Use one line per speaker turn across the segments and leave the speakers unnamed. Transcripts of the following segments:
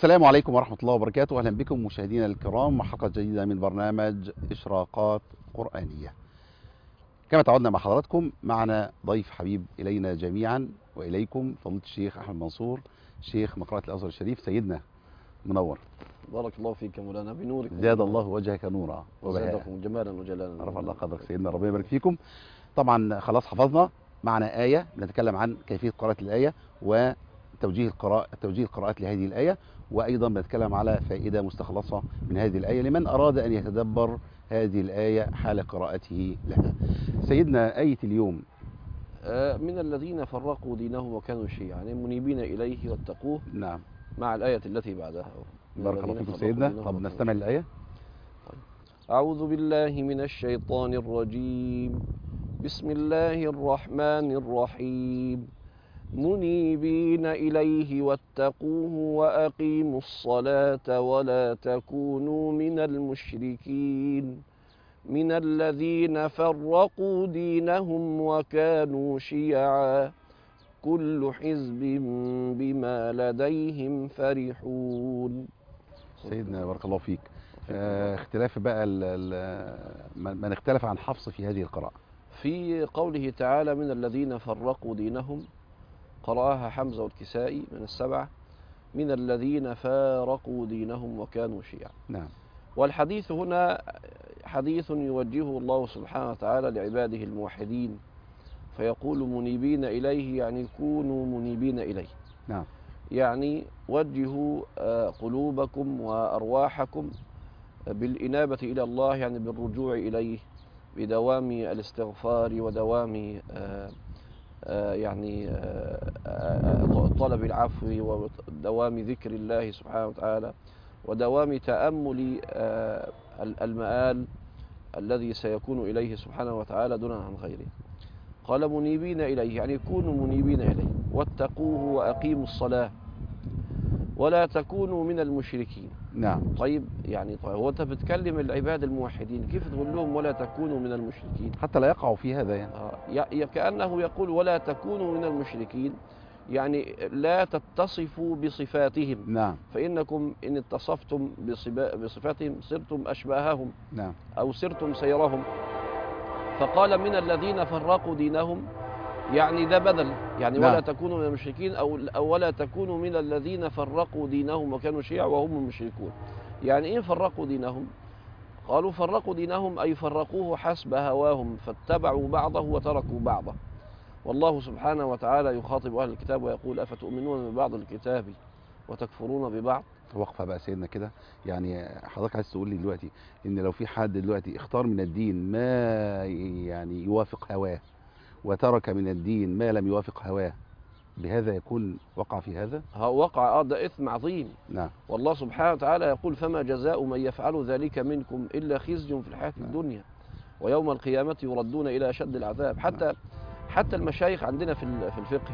السلام عليكم ورحمة الله وبركاته. أهلا بكم مشاهدينا الكرام مع حلقة جديدة من برنامج إشراقات قرآنية. كما تعودنا مع حضراتكم معنا ضيف حبيب إلينا جميعا وإليكم فضيلة الشيخ أحمد منصور شيخ مقرأة الأزهر الشريف. سيدنا منور.
بارك الله فيك مولانا بنورك.
زاد الله وجهك نورا
وزادكم جمالا وجلالا.
رفع الله قدرك سيدنا، ربنا يبارك فيكم. طبعا خلاص حفظنا معنا آية بنتكلم عن كيفية قراءة الآية وتوجيه القراءات لهذه الآية، وأيضا بنتكلم على فائدة مستخلصة من هذه الآية لمن أراد أن يتدبر هذه الآية حال قراءته لها. سيدنا آية اليوم
من الذين فرقوا دينهم وكانوا شيعا يعني منيبين إليه واتقوه.
نعم.
مع الآية التي بعدها.
بارك الله فيكم سيدنا. طب نستمع للآية.
طيب. أعوذ بالله من الشيطان الرجيم. بسم الله الرحمن الرحيم. منيبين إليه واتقوه وأقيموا الصلاة ولا تكونوا من المشركين من الذين فرقوا دينهم وكانوا شيعا كل حزب بما لديهم فرحون.
سيدنا بارك الله فيك. اختلاف بقى من اختلف عن حفص في هذه القراءة.
في قوله تعالى من الذين فرقوا دينهم قرأها حمزة والكسائي من السبعة، من الذين فارقوا دينهم وكانوا شيعا.
نعم.
والحديث هنا حديث يوجهه الله سبحانه وتعالى لعباده الموحدين، فيقول منيبين إليه يعني كونوا منيبين إليه.
نعم.
يعني وجهوا قلوبكم وأرواحكم بالإنابة إلى الله، يعني بالرجوع إليه بدوام الاستغفار ودوام يعني طلب العفو ودوام ذكر الله سبحانه وتعالى ودوام تأمل المآل الذي سيكون إليه سبحانه وتعالى دون عن غيره. قال منيبين إليه يعني كونوا منيبين إليه واتقوه وأقيموا الصلاة ولا تكونوا من المشركين.
نعم.
طيب هو أنت بتكلم العباد الموحدين كيف تقول لهم ولا تكونوا من المشركين
حتى لا يقعوا في هذا يعني.
كأنه يقول ولا تكونوا من المشركين يعني لا تتصفوا بصفاتهم.
نعم.
فإنكم إن اتصفتم بصفاتهم صرتم أشباههم.
نعم.
أو صرتم سيرهم. فقال من الذين فرقوا دينهم يعني ده بدل يعني. نعم. ولا تكونوا من المشركين أو ولا تكونوا من الذين فرقوا دينهم وكانوا شيعا وهم المشركون. يعني إيه فرقوا دينهم؟ قالوا فرقوا دينهم أي فرقوه حسب هواهم فاتبعوا بعضه وتركوا بعضه. والله سبحانه وتعالى يخاطب أهل الكتاب ويقول أفتؤمنون ببعض الكتاب وتكفرون ببعض.
وقفة بقى سيدنا كده، يعني حضرتك عايز تقول لي دلوقتي ان لو في حد دلوقتي اختار من الدين ما يعني يوافق هواه وترك من الدين ما لم يوافق هواه، بهذا يكون وقع في هذا؟
وقع ده إثم عظيم.
نعم.
والله سبحانه وتعالى يقول فما جزاء من يفعل ذلك منكم إلا خزي في الحياة الدنيا ويوم القيامة يردون إلى أشد العذاب. حتى المشايخ عندنا في الفقه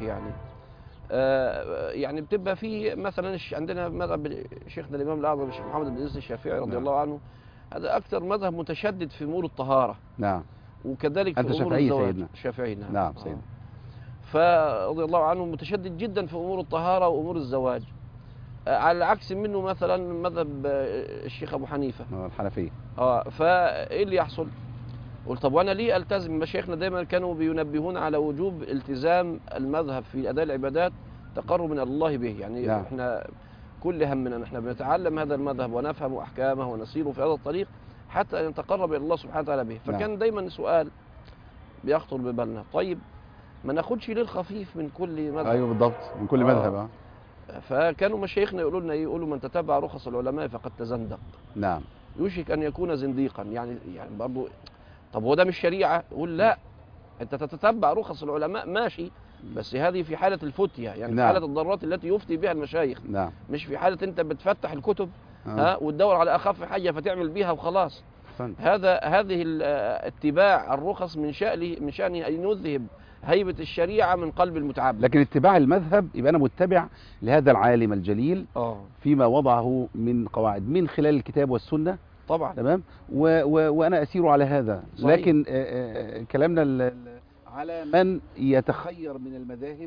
يعني بتبقى في مثلا عندنا مذهب شيخنا الإمام الأعظم الشيخ محمد بن إدريس الشافعي رضي الله عنه، هذا أكثر مذهب متشدد في أمور الطهارة.
نعم.
وكذلك في أمور الزواج. شافعي. نعم.
نعم سيدنا.
فرضي الله عنه متشدد جدا في أمور الطهارة وأمور الزواج، على العكس منه مثلا مذهب الشيخ أبو حنيفة
الحنفية.
فإيه اللي يحصل؟ قلت طب وأنا ليه ألتزم؟ مشايخنا دايما كانوا بينبهون على وجوب التزام المذهب في أداء العبادات تقرب من الله به. يعني
نعم.
احنا كل همنا نحن بنتعلم هذا المذهب ونفهم أحكامه ونسير في هذا الطريق حتى نتقرب إلى الله سبحانه وتعالى به. فكان
نعم.
دايما سؤال بيخطر ببالنا، طيب ما ناخدش ليه الخفيف من كل مذهب؟
ايوه بالضبط، من كل مذهب.
فكانوا مشايخنا يقولوا لنا يقولوا من تتبع رخص العلماء فقد تزندق.
نعم.
يوشك ان يكون زنديقا. يعني برضه طب هو ده مش شريعه؟ يقول لا، انت تتتبع رخص العلماء ماشي، بس هذه في حاله الفتيه يعني. نعم. في حاله الضرورات التي يفتي بها المشايخ.
نعم.
مش في حاله انت بتفتح الكتب وتدور على اخف حاجه فتعمل بيها وخلاص. هذه اتباع الرخص من شأنه ان يذهب هيبة الشريعة من قلب المتعبد.
لكن اتباع المذهب يبقى أنا متبع لهذا العالم الجليل فيما وضعه من قواعد من خلال الكتاب والسنة.
طبعا.
تمام. وأنا أسير على هذا. صحيح. لكن كلامنا على من يتخير من المذاهب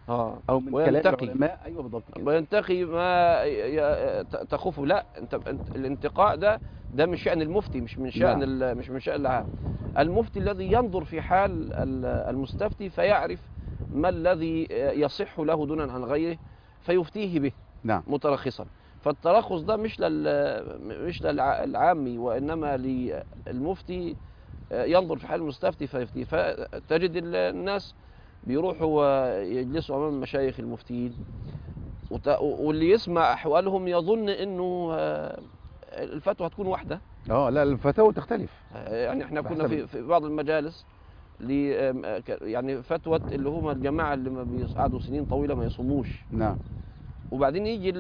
او من كلام العلماء. ايوه بالضبط كده.
وينتقي ما تخوفه. لا، الانتقاء ده من شأن المفتي، مش من شأن مش من شأن العام. المفتي الذي ينظر في حال المستفتي فيعرف ما الذي يصح له دونا عن غيره فيفتيه به مترخصا. فالترخص ده مش للعامي، وإنما للمفتي ينظر في حال المستفتي فيفتيه. فتجد الناس بيروحوا يجلسوا أمام المشايخ المفتيين، واللي يسمع أحوالهم يظن إنه الفتوى هتكون واحدة.
لا، الفتاوى تختلف.
يعني احنا كنا في بعض المجالس يعني فتوى اللي هم الجماعة اللي ما بيقعدوا سنين طويلة ما يصوموش.
نعم.
وبعدين يجي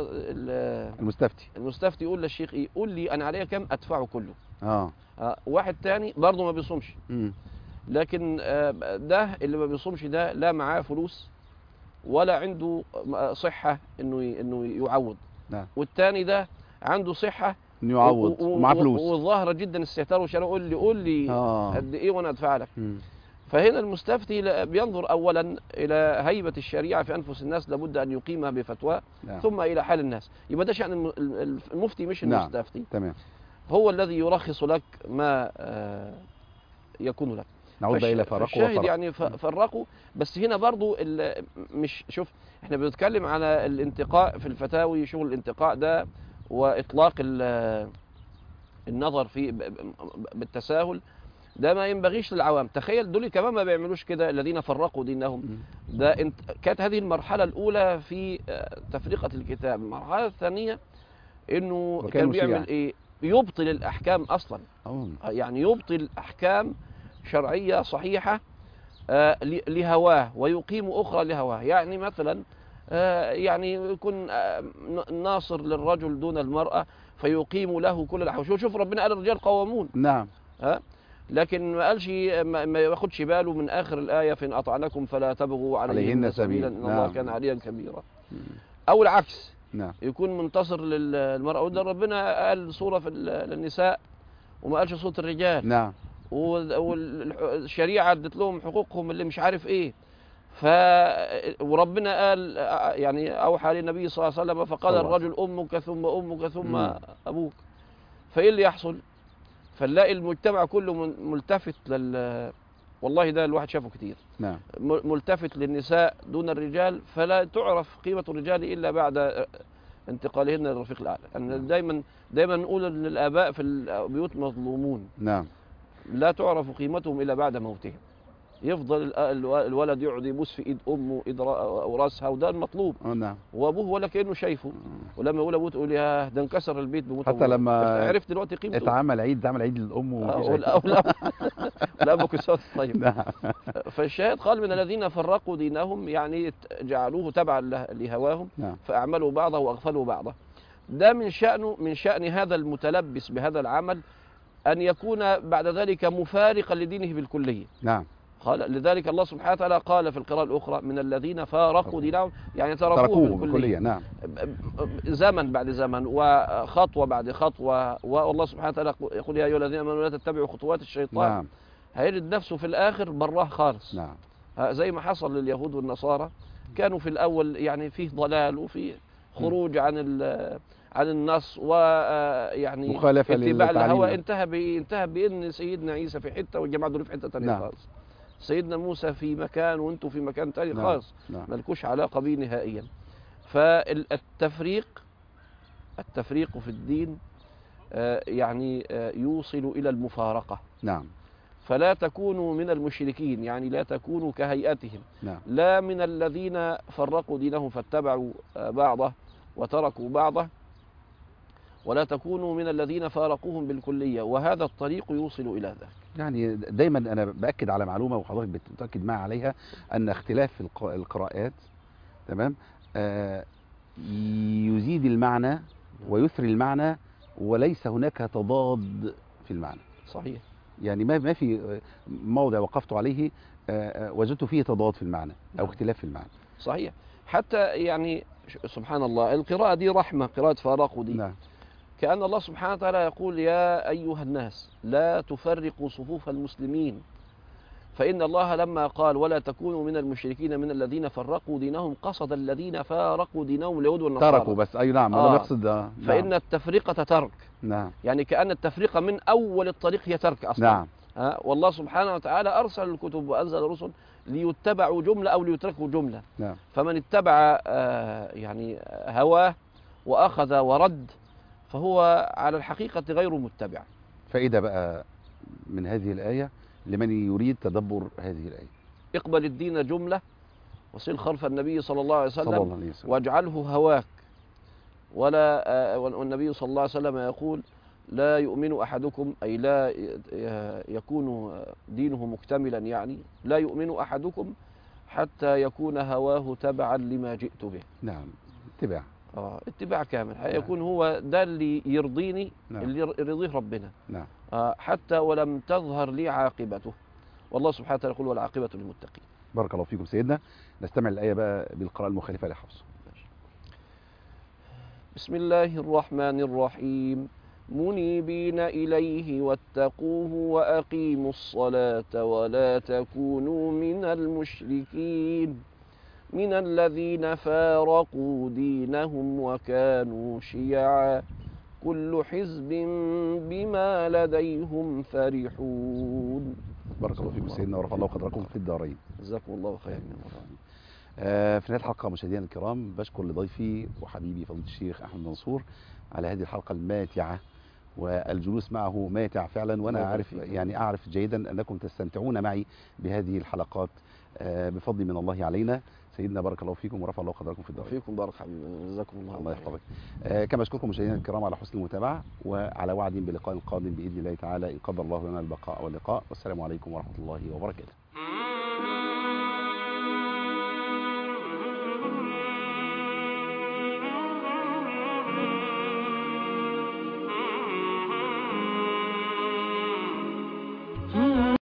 المستفتي يقول للشيخ ايه؟ قول لي انا عليا كام ادفعه كله. واحد تاني برضه ما بيصومش، لكن ده اللي ما بيصومش ده لا معاه فلوس ولا عنده صحة انه يعوض. والتاني ده عنده صحة
انه يعوض ومعاه فلوس
والظاهرة جدا استهتار وشراء. قول لي قد ايه وانا ادفع لك. فهنا المستفتي بينظر اولا الى هيبة الشريعة في انفس الناس، لابد ان يقيمها بفتواه، ثم الى حال الناس. يبقى ده شأن المفتي مش المستفتي.
تمام.
هو الذي يرخص لك ما يكون لك.
نعود بقى الى فرقوا
الشاهد يعني فرقوا. بس هنا برضو مش شوف، احنا بنتكلم على الانتقاء في الفتاوي، شغل الانتقاء ده واطلاق النظر في بالتساهل، ده ما ينبغيش للعوام. تخيل دول كمان ما بيعملوش كده، الذين فرقوا دينهم. ده كانت هذه المرحلة الأولى في تفرقة الكتاب. المرحلة الثانية إنه كان بيعمل إيه؟ يبطل الأحكام أصلا. يعني يبطل أحكام شرعية صحيحة لهواه ويقيم أخرى لهواه. يعني مثلا يعني يكون ناصر للرجل دون المرأة فيقيم له كل الأحكام. شوف ربنا قال الرجال قوامون.
نعم.
لكن ما قالش، ما ياخدش باله من آخر الآية فإن أطعنكم فلا تبغوا عليهن سبيلا إن الله كان عليا كبيرا. أو العكس، يكون منتصر للمرأة. وده ربنا قال صورة في النساء وما قالش صورة الرجال. والشريعة ادت لهم حقوقهم اللي مش عارف ايه. وربنا قال يعني أوحى للنبي صلى الله عليه وسلم فقال الرجل أمك ثم أمك ثم أبوك. فإيه اللي يحصل؟ فنلاقي المجتمع كله ملتفت والله ده الواحد شافه كتير. ملتفت للنساء دون الرجال، فلا تعرف قيمة الرجال إلا بعد انتقالهن للرفيق الأعلى. أن دايما نقول أن الآباء في البيوت مظلومون. لا تعرف قيمتهم إلا بعد موتهم. يفضل الولد يقعد يبوس في ايد امه او راسها، وده المطلوب. وابوه ولا كانه شايفه. ولما يقول ابوه تقول يا ده انكسر البيت بموت
حتى لما
عرفت دلوقتي قيمته.
اتعمل عيد للام
والاب كسوت. طيب. فالشاهد قال من الذين فرقوا دينهم، يعني جعلوه تبعا لهواهم. فاعملوا بعضه واغفلوا بعضه. ده من شأن هذا المتلبس بهذا العمل أن يكون بعد ذلك مفارقا لدينه بالكلية. لذلك الله سبحانه وتعالى قال في القراءة الأخرى من الذين فارقوا دينهم، يعني تركوه بالكلية. زمن بعد زمن وخطوة بعد خطوة. والله سبحانه وتعالى يقول يا أيها الذين آمنوا لا تتبعوا خطوات الشيطان. هيجد نفسه في الآخر براه خالص. زي ما حصل لليهود والنصارى، كانوا في الأول يعني فيه ضلال وفيه خروج عن النص ويعني اتباع الهوى. انتهى بأن سيدنا عيسى في حتة والجماعة دول في حتة تانية خالص. سيدنا موسى في مكان وانتم في مكان تاني خالص. ملكوش علاقة به نهائيا. فالتفريق في الدين يعني يوصل إلى المفارقة. فلا تكونوا من المشركين، يعني لا تكونوا كهيئتهم. لا من الذين فرقوا دينهم فاتبعوا بعضه وتركوا بعضه، ولا تكونوا من الذين فارقوهم بالكلية. وهذا الطريق يوصل إلى ذلك.
يعني دايما أنا بأكد على معلومة وحضرتك بتأكد معي عليها، أن اختلاف القراءات تمام يزيد المعنى ويثري المعنى، وليس هناك تضاد في المعنى.
صحيح.
يعني ما في موضع وقفت عليه وجدت فيه تضاد في المعنى أو اختلاف في المعنى.
صحيح. حتى يعني سبحان الله القراءة دي رحمة، قراءة فارقوا دي. كأن الله سبحانه وتعالى يقول يا أيها الناس لا تفرقوا صفوف المسلمين. فإن الله لما قال ولا تكونوا من المشركين من الذين فرقوا دينهم قصد الذين فارقوا دينهم اليهود والنصارى.
تركوا بس، أي نعم، لم يقصد نعم.
فإن التفرقة ترك.
نعم.
يعني كأن التفرقة من أول الطريق هي ترك أصلا.
نعم.
والله سبحانه وتعالى أرسل الكتب وأنزل الرسل ليتبعوا جملة أو ليتركوا جملة.
نعم.
فمن اتبع يعني هواه وأخذ ورد فهو على الحقيقة غير متبع.
فإذا بقى من هذه الآية لمن يريد تدبر هذه الآية:
اقبل الدين جملة وصل خلف النبي صلى الله عليه
صلى الله
وسلم
عليه وسلم
واجعله هواك. والنبي صلى الله عليه وسلم يقول لا يؤمن أحدكم، أي لا يكون دينه مكتملا، يعني لا يؤمن أحدكم حتى يكون هواه تبعا لما جئت به.
نعم، اتباع.
اتباع كامل، يكون هو ده اللي يرضيني.
نعم.
اللي يرضيه ربنا.
نعم.
حتى ولم تظهر لي عاقبته، والله سبحانه وتعالى يقول والعاقبة للمتقين.
بارك الله فيكم سيدنا. نستمع الآية بقى بالقراءة المخالفة لحفص.
بسم الله الرحمن الرحيم. منيبين إليه واتقوه وأقيموا الصلاة ولا تكونوا من المشركين من الذين فارقوا دينهم وكانوا شيعا كل حزب بما لديهم فرحون.
بارك الله فيكم سيدنا ورفع الله قدركم في الدارين.
جزاكم الله خيرا.
في نهاية الحلقة مشاهدينا الكرام بشكر لضيفي وحبيبي فضيلة الشيخ أحمد منصور على هذه الحلقة الماتعة، والجلوس معه ماتع فعلا، وأنا أعرف جيدا أنكم تستمتعون معي بهذه الحلقات بفضل من الله علينا. سيدنا بارك الله فيكم ورفع الله قدركم في الدارين.
فيكم بارك حبيبي، جزاكم الله
يحفظك. كما أشكركم مشاهدينا الكرام على حسن المتابعة، وعلى وعد بلقاء قادم بإذن الله تعالى إن قدر الله لنا البقاء واللقاء، والسلام عليكم ورحمة الله وبركاته.